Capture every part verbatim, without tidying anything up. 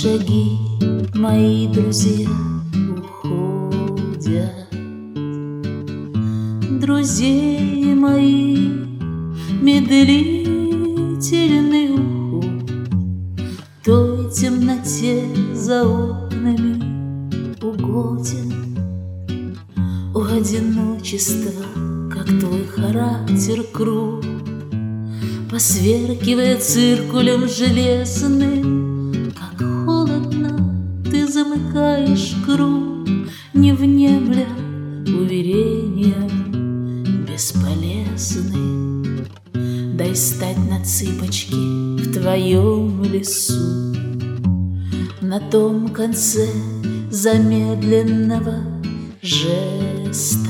шаги мои друзья уходят. Друзей мои медлительный уход той темноте за окнами угоден. У одиночества, как твой характер круг, посверкивая циркулем железным, как холодно ты замыкаешь круг, не внемля уверением бесполезным. Дай стать на цыпочки в твоем лесу, на том конце замедленного жеста.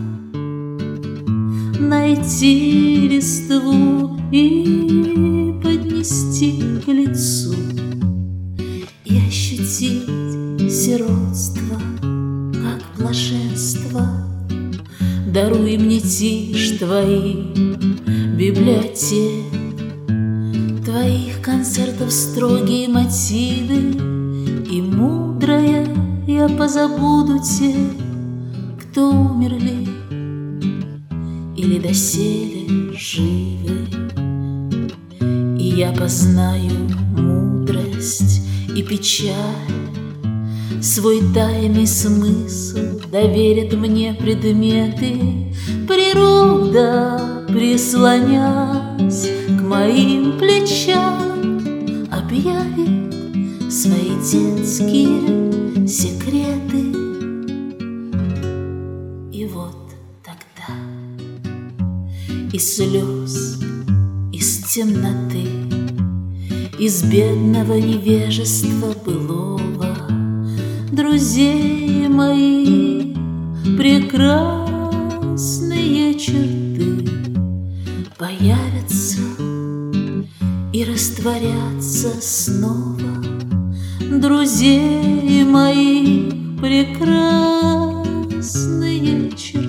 Найти листву и поднести к лицу, и ощутить сиротство, как блаженство. Даруй мне тишь твоих библиотек, твоих концертов строгие мотивы, и мудрая я позабуду тех, кто умерли или доселе живы. И я познаю мудрость и печаль, свой тайный смысл доверят мне предметы. Природа, прислонясь к моим плечам, объявит свои детские секреты. И вот тогда из слез, из темноты, из бедного невежества былого, друзей мои прекрасные черты появятся и растворятся снова. Друзей мои прекрасные черты